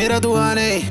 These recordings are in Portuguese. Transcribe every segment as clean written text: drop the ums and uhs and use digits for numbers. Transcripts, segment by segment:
primeira do ano, hein?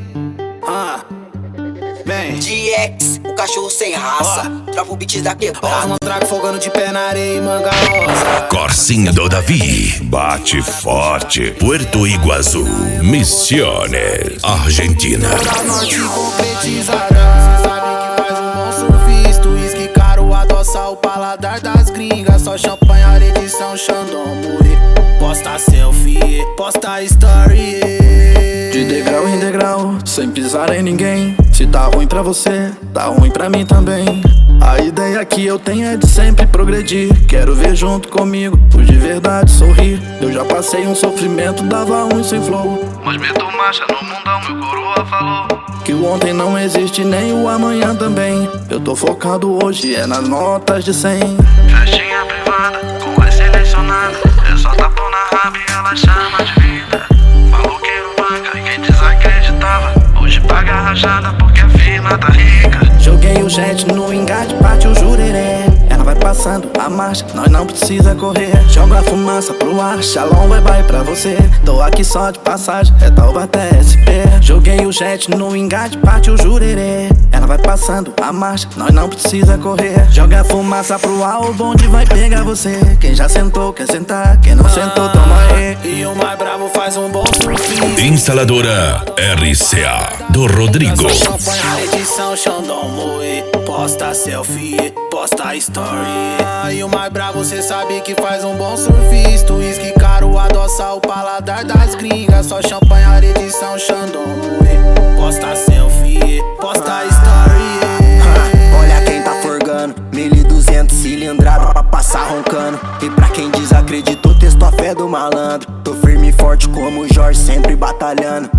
Vem. DX, o cachorro sem raça. Tropa o beat da quebrada. Não trago fogando de pé na areia e manga rosa. Corsinho do Davi, bate forte. Puerto Iguaçu, Misiones, Argentina. Da norte concretizada. Cê sabe que faz um bom surfista. Whisky caro, adoça o paladar das gringas. Só champanhe, areia de São Xandão, morrer. Posta selfie, posta story. De degrau em degrau, sem pisar em ninguém. Se tá ruim pra você, tá ruim pra mim também. A ideia que eu tenho é de sempre progredir. Quero ver junto comigo, os de verdade sorrir. Eu já passei um sofrimento, dava ruim sem flow. Mas meto marcha no mundão, meu coroa falou que o ontem não existe, nem o amanhã também. Eu tô focado hoje, é nas notas de 100. Festinha privada, com as selecionadas. É só tapão na raba e ela chama de vida. Maloqueiro banca e quem desacreditava hoje paga a rajada porque a fila tá rica. Joguei o jet no engate, parte o jurerê. Ela vai passando a marcha, nós não precisa correr. Joga a fumaça pro ar, shalom, bye bye pra você. Tô aqui só de passagem, é Taubaté SP. Joguei o jet no engate, parte o jurerê. Ela vai passando a marcha, nós não precisa correr. Joga a fumaça pro ar, o bonde vai pegar você. Quem já sentou quer sentar, quem não sentou toma aí. E o mais bravo faz um bom surfista. Instaladora RCA do Rodrigo. Champanhe, edição Xandão, moe. Posta selfie, posta story. E o mais bravo cê sabe que faz um bom surfista. Whisky caro, adoça o paladar das gringas. Só champanhe, edição Xandão, moe. Posta selfie, posta story. Olha quem tá forgando, 1200 cilindrada pra passar roncando. E pra quem desacreditou, testou a fé do malandro. Tô firme e forte como o Jorge, sempre batalhando.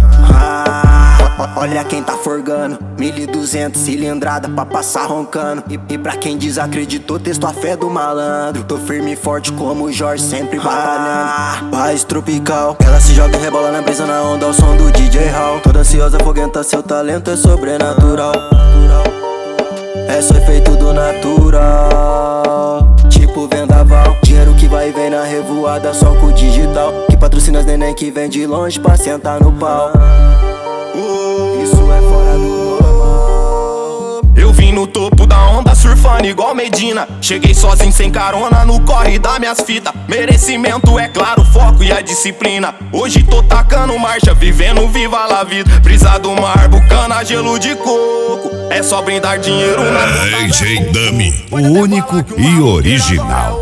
Olha quem tá forgando, 1200 cilindrada pra passar roncando. E pra quem desacreditou, testou a fé do malandro. Tô firme e forte como o Jorge, sempre batalhando. Paz tropical, ela se joga e rebola na brisa, na onda ao som do DJ Hall. Toda ansiosa, foguenta, seu talento é sobrenatural. É só efeito do natural, tipo vendaval. Dinheiro que vai e vem na revoada, só com o digital. Que patrocina as neném que vem de longe pra sentar no pau. Isso é fora do normal. Eu vim no topo da onda surfando igual Medina. Cheguei sozinho sem carona no corre das minhas fitas. Merecimento é claro, foco e a disciplina. Hoje tô tacando marcha, vivendo viva la vida. Brisa do mar, bucana, gelo de coco. É só brindar dinheiro na AJ Dummy, o único e original.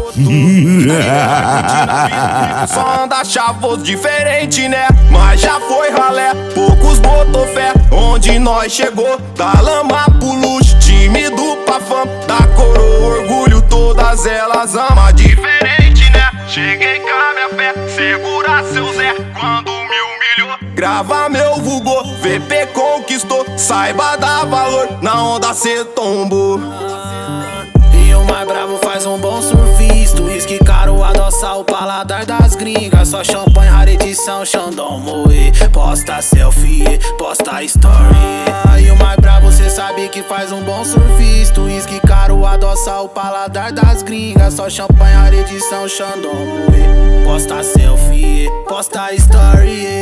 Só anda chavoso diferente, né? Mas já foi ralé, poucos botou fé. Onde nós chegou, da lama pro luxo. Tímido pra fama, da coroa, orgulho, todas elas amam. Diferente, né? Cheguei com a minha fé, segura seu Zé quando me humilhou. Grava meu vulgor, VP conquistou. Saiba dar valor, na onda cê tombou. E o mais bravo faz um bom surfista. Whisky caro, adoça o paladar das gringas. Só champanhe, rara edição, Xandão, moe. Posta selfie, posta story. E o mais bravo cê sabe que faz um bom surfista. Whisky caro, adoça o paladar das gringas. Só champanhe, rara edição, Xandão, moe. Posta selfie, posta story.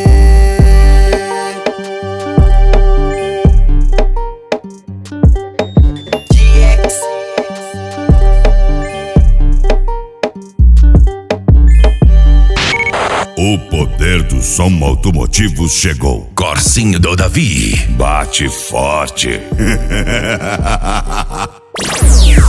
O poder do som automotivo chegou. Corsinho do Davi, bate forte.